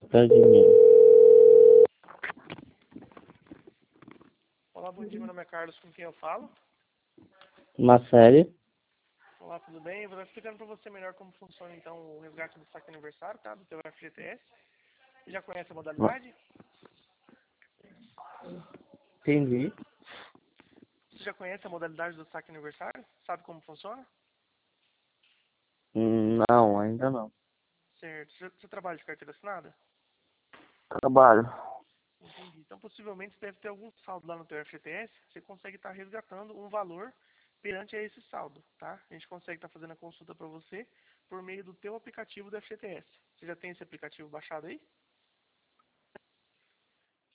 Papel de mim. Olá, bom dia, meu nome é Carlos, com quem eu falo? Uma série? Olá, tudo bem? Eu vou estar explicando para você melhor como funciona então o resgate do saque aniversário, tá? Do teu FGTS. Você já conhece a modalidade? Entendi. Você já conhece a modalidade do saque aniversário? Sabe como funciona? Não, ainda não. Certo. Você trabalha de carteira assinada? Trabalho. Entendi. Então, possivelmente, você deve ter algum saldo lá no teu FGTS. Você consegue estar resgatando um valor perante a esse saldo, tá? A gente consegue estar fazendo a consulta para você por meio do teu aplicativo do FGTS. Você já tem esse aplicativo baixado aí?